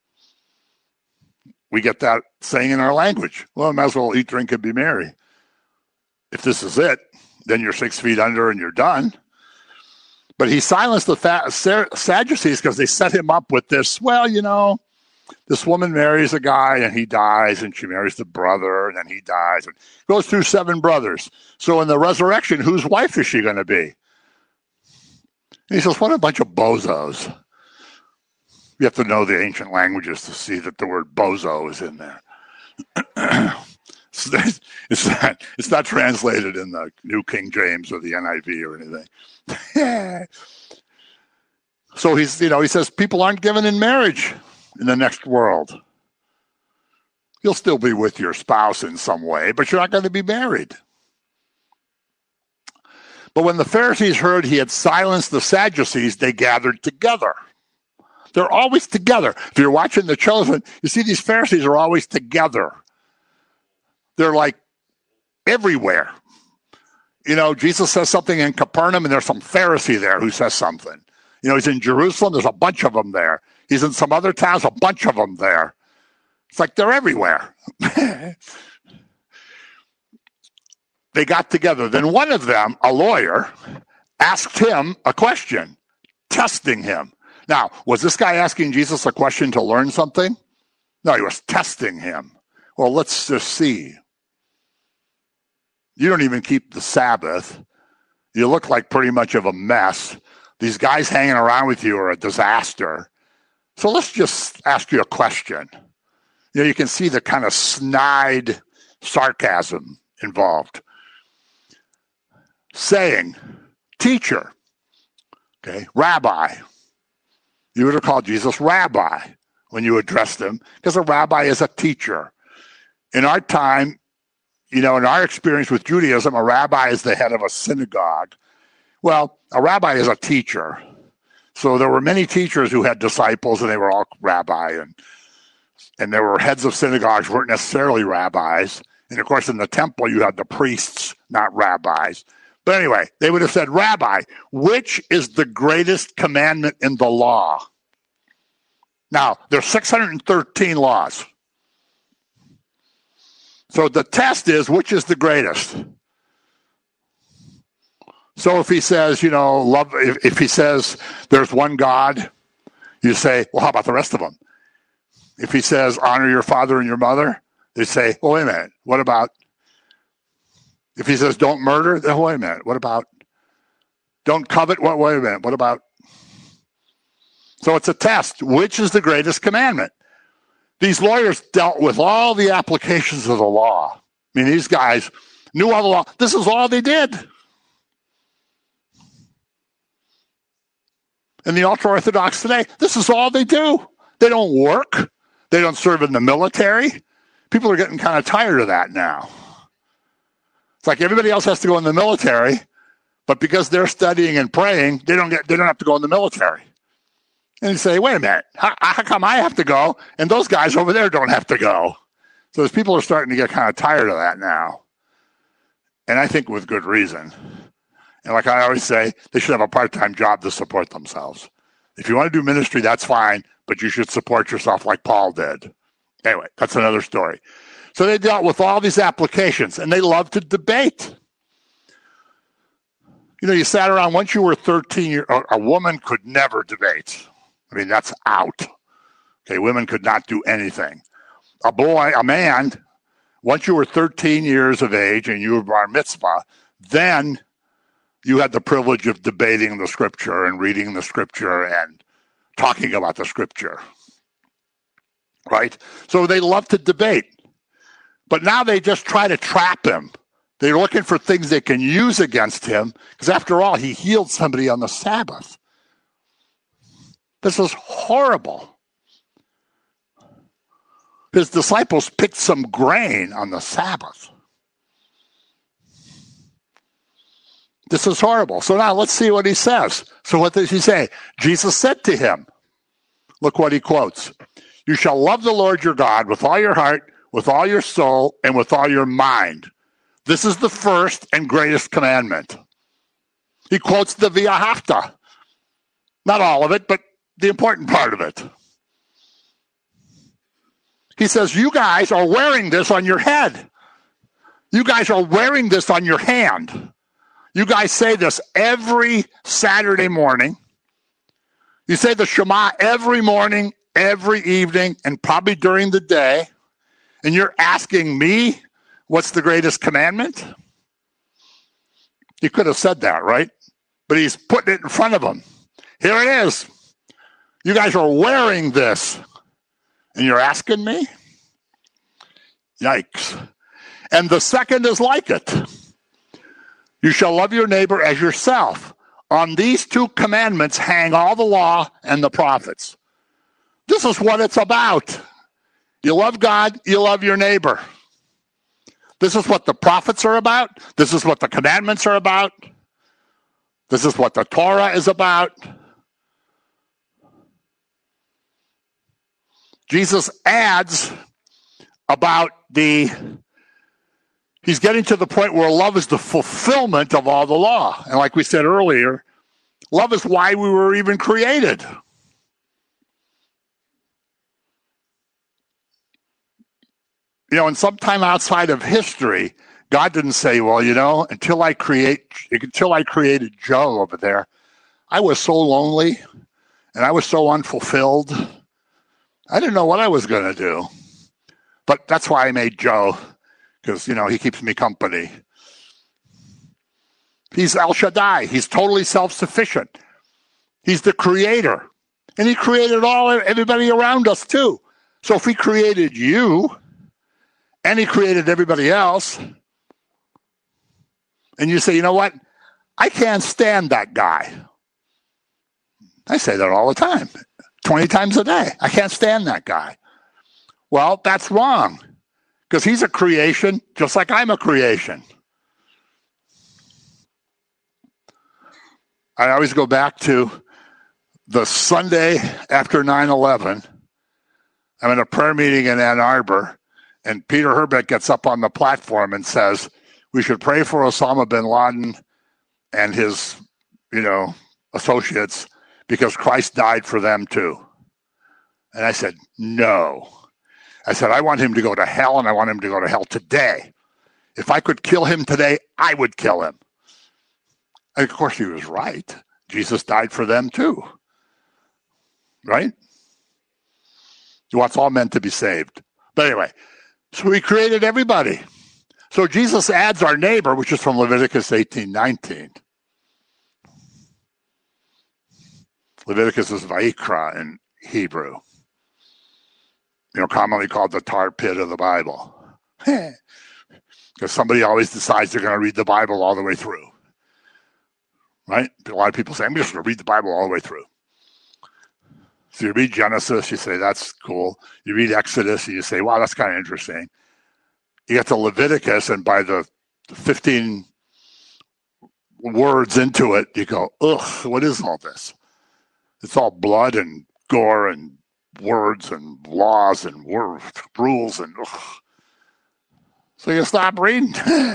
We get that saying in our language. Well, might as well eat, drink, and be merry. If this is it, then you're six feet under and you're done. But he silenced the Sadducees because they set him up with this, well, you know, this woman marries a guy and he dies, and she marries the brother and then he dies, and goes through seven brothers. So in the resurrection, whose wife is she going to be? And he says, what a bunch of bozos. You have to know the ancient languages to see that the word bozo is in there. It's not, it's not translated in the New King James or the N I V or anything. So he's, you know, he says people aren't given in marriage in the next world. You'll still be with your spouse in some way, but you're not going to be married. But when the Pharisees heard he had silenced the Sadducees, they gathered together. They're always together. If you're watching The Chosen, you see these Pharisees are always together. They're like everywhere. You know, Jesus says something in Capernaum, and there's some Pharisee there who says something. You know, he's in Jerusalem, there's a bunch of them there. He's in some other towns, a bunch of them there. It's like they're everywhere. They got together. Then one of them, a lawyer, asked him a question, testing him. Now, was this guy asking Jesus a question to learn something? No, he was testing him. Well, let's just see. You don't even keep the Sabbath. You look like pretty much of a mess. These guys hanging around with you are a disaster. So let's just ask you a question. You know, you can see the kind of snide sarcasm involved. Saying, teacher, okay, rabbi. You would have called Jesus rabbi when you addressed him, because a rabbi is a teacher. In our time, you know, in our experience with Judaism, a rabbi is the head of a synagogue. Well, a rabbi is a teacher. So there were many teachers who had disciples, and they were all rabbi. And, and there were heads of synagogues who weren't necessarily rabbis. And, of course, in the temple, you had the priests, not rabbis. But anyway, they would have said, Rabbi, which is the greatest commandment in the law? Now, there's six hundred thirteen laws. So the test is, which is the greatest? So if he says, you know, love, if, if he says there's one God, you say, well, how about the rest of them? If he says, honor your father and your mother, They say, well, wait a minute, what about, if he says don't murder, then wait a minute, what about, don't covet, what, wait a minute, what about, so it's a test. Which is the greatest commandment? These lawyers dealt with all the applications of the law. I mean, these guys knew all the law. This is all they did. And the ultra-Orthodox today, this is all they do. They don't work. They don't serve in the military. People are getting kind of tired of that now. It's like everybody else has to go in the military, but because they're studying and praying, they don't get they don't have to go in the military. And you say, wait a minute, how, how come I have to go and those guys over there don't have to go? So those people are starting to get kind of tired of that now. And I think with good reason. And like I always say, they should have a part-time job to support themselves. If you want to do ministry, that's fine, but you should support yourself like Paul did. Anyway, that's another story. So they dealt with all these applications, and they loved to debate. You know, you sat around, once you were thirteen, year, a woman could never debate. I mean, that's out. Okay, women could not do anything. A boy, a man, once you were thirteen years of age and you were bar mitzvah, then you had the privilege of debating the scripture and reading the scripture and talking about the scripture. Right? So they love to debate. But now they just try to trap him. They're looking for things they can use against him, because after all, he healed somebody on the Sabbath. This is horrible. His disciples picked some grain on the Sabbath. This is horrible. So now let's see what he says. So what does he say? Jesus said to him, look what he quotes. You shall love the Lord your God with all your heart, with all your soul, and with all your mind. This is the first and greatest commandment. He quotes the V'ahavta. Not all of it, but the important part of it. He says, you guys are wearing this on your head. You guys are wearing this on your hand. You guys say this every Saturday morning. You say the Shema every morning, every evening, and probably during the day. And you're asking me, what's the greatest commandment? He could have said that, right? But he's putting it in front of them. Here it is. You guys are wearing this. And you're asking me? Yikes. And the second is like it. You shall love your neighbor as yourself. On these two commandments hang all the law and the prophets. This is what it's about. You love God, you love your neighbor. This is what the prophets are about. This is what the commandments are about. This is what the Torah is about. Jesus adds about the, he's getting to the point where love is the fulfillment of all the law. And like we said earlier, love is why we were even created. You know, and sometime outside of history, God didn't say, well, you know, until I create, until I created Joe over there, I was so lonely and I was so unfulfilled. I didn't know what I was going to do. But that's why I made Joe, because, you know, he keeps me company. He's El Shaddai. He's totally self-sufficient. He's the creator. And he created all everybody around us, too. So if he created you, and he created everybody else, and you say, you know what? I can't stand that guy. I say that all the time, twenty times a day. I can't stand that guy. Well, that's wrong, because he's a creation just like I'm a creation. I always go back to the Sunday after nine eleven. I'm in a prayer meeting in Ann Arbor, and Peter Herbeck gets up on the platform and says, we should pray for Osama bin Laden and his, you know, associates, because Christ died for them too. And I said, no. I said, I want him to go to hell, and I want him to go to hell today. If I could kill him today, I would kill him. And of course, he was right. Jesus died for them too. Right? He wants all men to be saved. But anyway, So he created everybody. So Jesus adds our neighbor, which is from Leviticus eighteen nineteen. Leviticus is Vayikra in Hebrew. You know, commonly called the tar pit of the Bible. Because somebody always decides they're going to read the Bible all the way through. Right? A lot of people say, I'm just going to read the Bible all the way through. So you read Genesis, you say, that's cool. You read Exodus, and you say, wow, that's kind of interesting. You get to Leviticus, and by the fifteen words into it, you go, ugh, what is all this? It's all blood and gore and words and laws and word, rules and ugh. So you stop reading.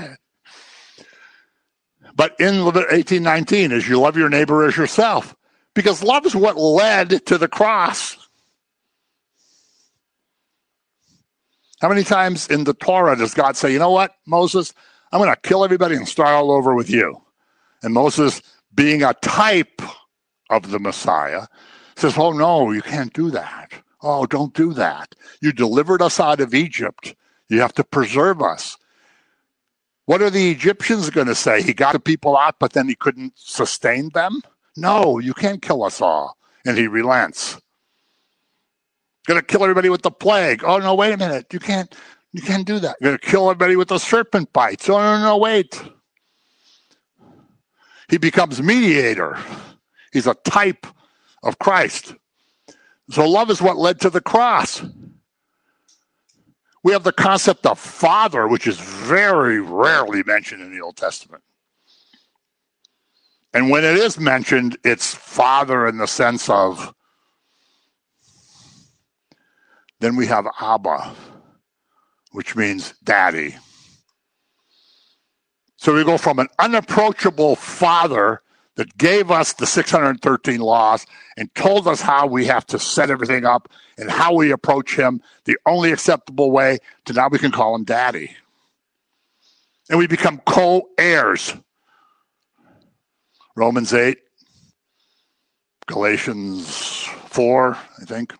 But in eighteen nineteen is you love your neighbor as yourself, because love is what led to the cross. How many times in the Torah does God say, you know what, Moses, I'm going to kill everybody and start all over with you? And Moses, being a type of the Messiah, says, oh, no, you can't do that. Oh, don't do that. You delivered us out of Egypt. You have to preserve us. What are the Egyptians going to say? He got the people out, but then he couldn't sustain them? No, you can't kill us all. And he relents. Going to kill everybody with the plague. Oh, no, wait a minute. You can't, you can't do that. You're going to kill everybody with the serpent bites. Oh, no, no, wait. He becomes mediator. He's a type of Christ. So love is what led to the cross. We have the concept of father, which is very rarely mentioned in the Old Testament. And when it is mentioned, it's father in the sense of, then we have Abba, which means daddy. So we go from an unapproachable father that gave us the six hundred thirteen laws and told us how we have to set everything up and how we approach him, the only acceptable way, to now we can call him daddy. And we become co-heirs. Romans eight, Galatians four, I think.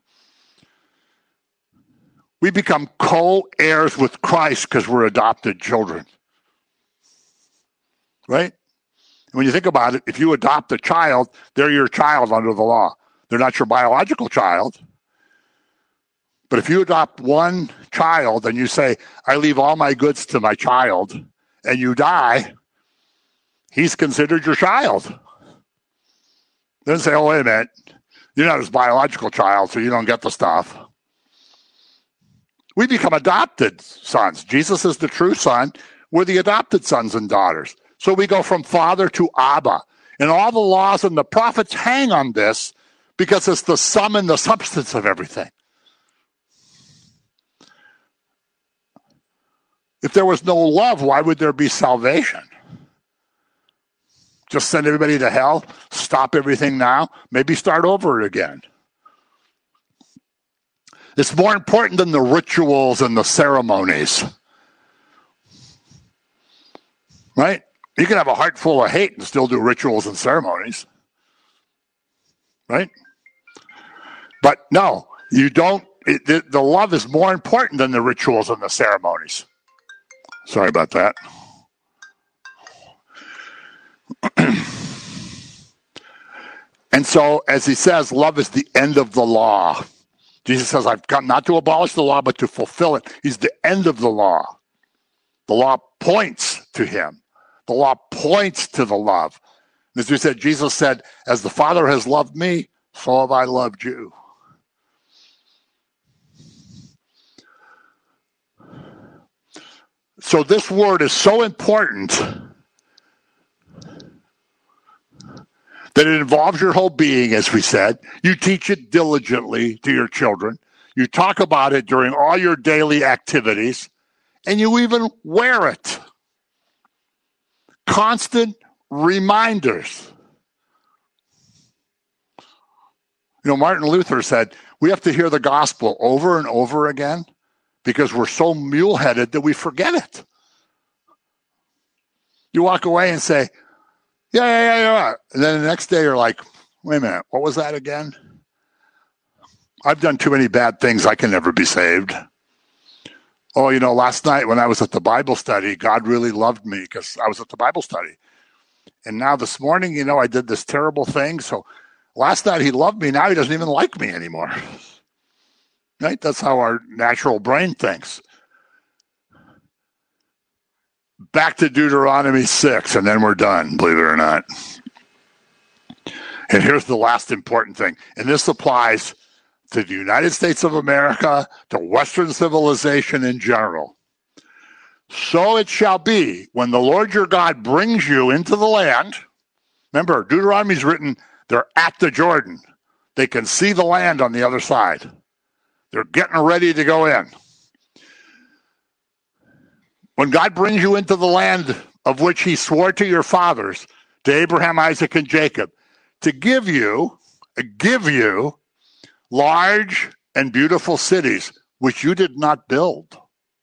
We become co-heirs with Christ because we're adopted children. Right? When you think about it, if you adopt a child, they're your child under the law. They're not your biological child. But if you adopt one child and you say, I leave all my goods to my child, and you die, he's considered your child. Then say, oh, wait a minute. You're not his biological child, so you don't get the stuff. We become adopted sons. Jesus is the true son. We're the adopted sons and daughters. So we go from father to Abba. And all the laws and the prophets hang on this because it's the sum and the substance of everything. If there was no love, why would there be salvation? Just send everybody to hell, stop everything now, maybe start over again. It's more important than the rituals and the ceremonies. Right? You can have a heart full of hate and still do rituals and ceremonies. Right? But no, you don't. It, the, the love is more important than the rituals and the ceremonies. Sorry about that. And so, as he says, love is the end of the law. Jesus says, I've come not to abolish the law, but to fulfill it. He's the end of the law. The law points to him. The law points to the love. As we said, Jesus said, as the Father has loved me, so have I loved you. So this word is so important that it involves your whole being, as we said. You teach it diligently to your children. You talk about it during all your daily activities, and you even wear it. Constant reminders. You know, Martin Luther said, we have to hear the gospel over and over again because we're so mule-headed that we forget it. You walk away and say, yeah, yeah, yeah, yeah. And then the next day you're like, wait a minute, what was that again? I've done too many bad things. I can never be saved. oh, you know, last night when I was at the Bible study, God really loved me because I was at the Bible study. And now this morning, you know, I did this terrible thing. So last night he loved me. Now he doesn't even like me anymore. Right? That's how our natural brain thinks. Back to Deuteronomy six, and then we're done, believe it or not. And here's the last important thing. And this applies to the United States of America, to Western civilization in general. So it shall be when the Lord your God brings you into the land. Remember, Deuteronomy is written, they're at the Jordan. They can see the land on the other side. They're getting ready to go in. When God brings you into the land of which he swore to your fathers, to Abraham, Isaac, and Jacob, to give you, give you large and beautiful cities, which you did not build.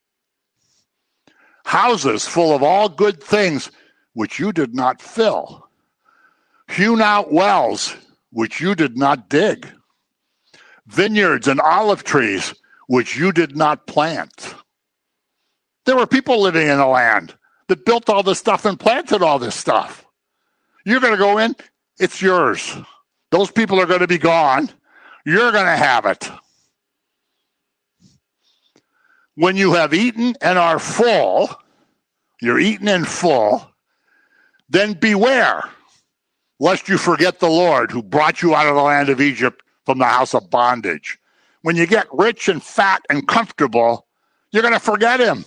Houses full of all good things, which you did not fill. Hewn out wells, which you did not dig. Vineyards and olive trees, which you did not plant. There were people living in the land that built all this stuff and planted all this stuff. You're going to go in, it's yours. Those people are going to be gone. You're going to have it. When you have eaten and are full, you're eaten and full, then beware, lest you forget the Lord who brought you out of the land of Egypt from the house of bondage. When you get rich and fat and comfortable, you're going to forget him.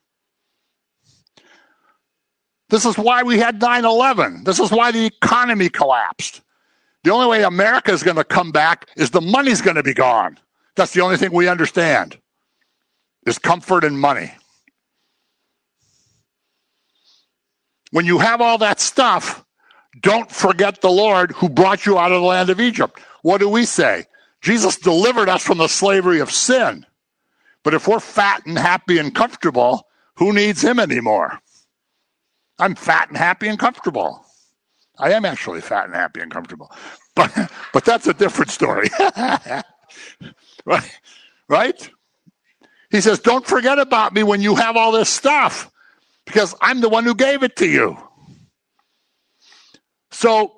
This is why we had nine eleven. This is why the economy collapsed. The only way America is going to come back is the money's going to be gone. That's the only thing we understand, is comfort and money. When you have all that stuff, don't forget the Lord who brought you out of the land of Egypt. What do we say? Jesus delivered us from the slavery of sin. But if we're fat and happy and comfortable, who needs him anymore? I'm fat and happy and comfortable. I am actually fat and happy and comfortable. But but that's a different story. Right? Right? He says, don't forget about me when you have all this stuff, because I'm the one who gave it to you. So,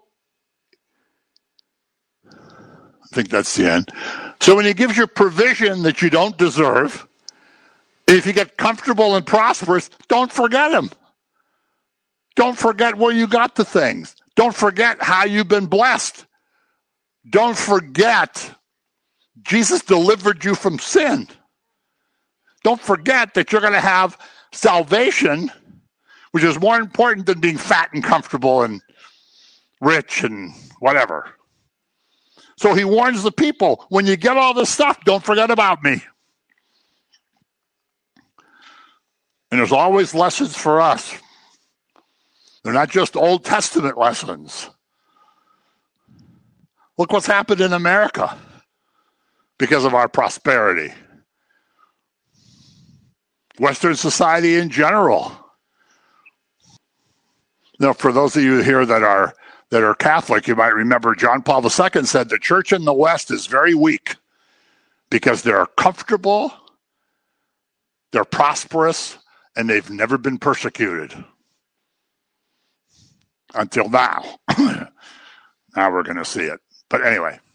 I think that's the end. So when he gives you provision that you don't deserve, if you get comfortable and prosperous, don't forget him. Don't forget where you got the things. Don't forget how you've been blessed. Don't forget Jesus delivered you from sin. Don't forget that you're going to have salvation, which is more important than being fat and comfortable and rich and whatever. So he warns the people, when you get all this stuff, don't forget about me. And there's always lessons for us. They're not just Old Testament lessons. Look what's happened in America because of our prosperity. Western society in general. Now, for those of you here that are that are Catholic, you might remember John Paul the Second said the church in the West is very weak because they're comfortable, they're prosperous, and they've never been persecuted. Until now. Now we're going to see it. But anyway,